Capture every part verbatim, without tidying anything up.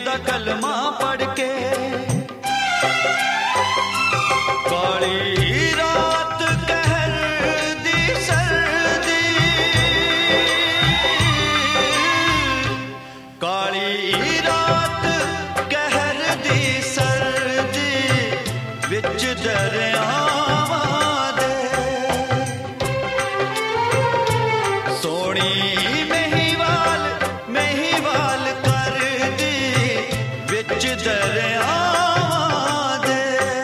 दा कलमा पढ़ के। काली रात कहर दी सर्दी, काली रात कहर दी सर्दी विच दरियावां दे। सोनी मेहीवाल मेहीवाल कर दी विच दरियावां दे।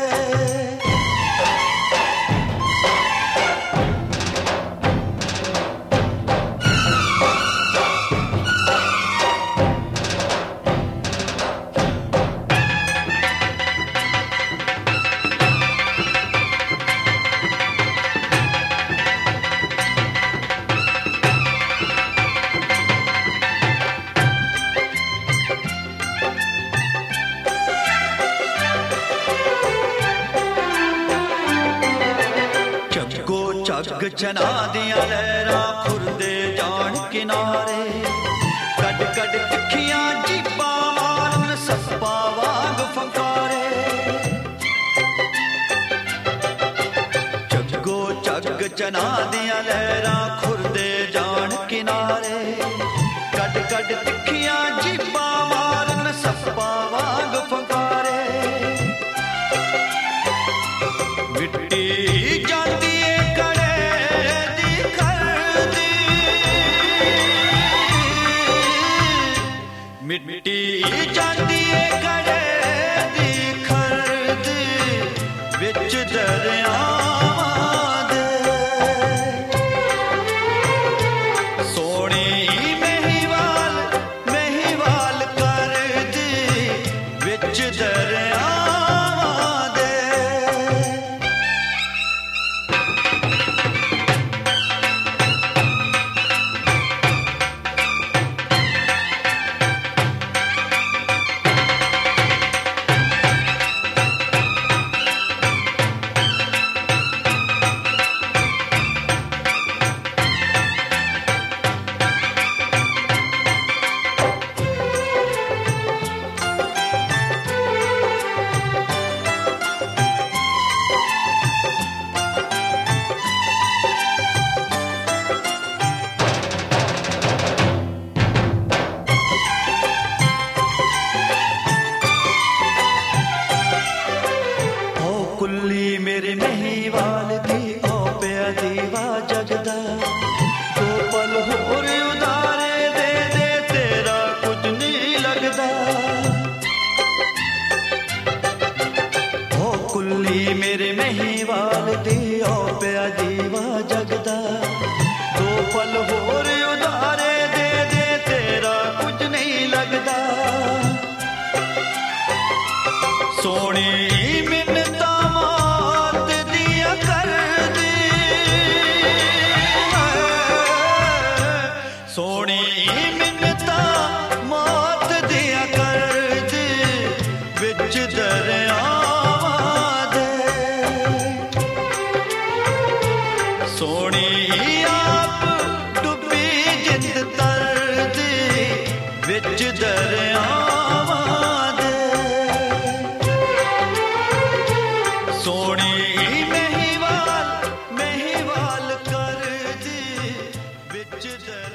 जग चना दिया लहरा खुरदे जान किनारे, कड कड तिखियां जीपा मारन सप्पा वाग फंकारे। जगो जग चना दिया लहरा खुरदे जान किनारे, कड कड तिखियां जीपा मारन सप्पा वाग फंकारे। मिट्टी जाती मिट्टी जाती है कड़े दी खर्द विच दरियावां दे। सोनी मेहीवाल मेहीवाल कर दी विच दरियावां दे। कुल्ली मेरे मेहीवाल दी ओ पिया दीवा जगदा, दो पल होर उधारे दे दे तेरा कुछ नहीं लगदा। ओ कुल्ली मेरे मेहीवाल दी ओ पिया दीवा जगदा, दो पल होर उधारे दे दे तेरा कुछ नहीं लगदा। सोनी मिन्नता मात दिया कर दी, सोनी मिन्नता मात दिया कर दी विच दरियावां दे। सोनी आप डुबी जिंद तर दी विच दरियावां दे। सोनी मेहीवाल मेहीवाल कर दी विच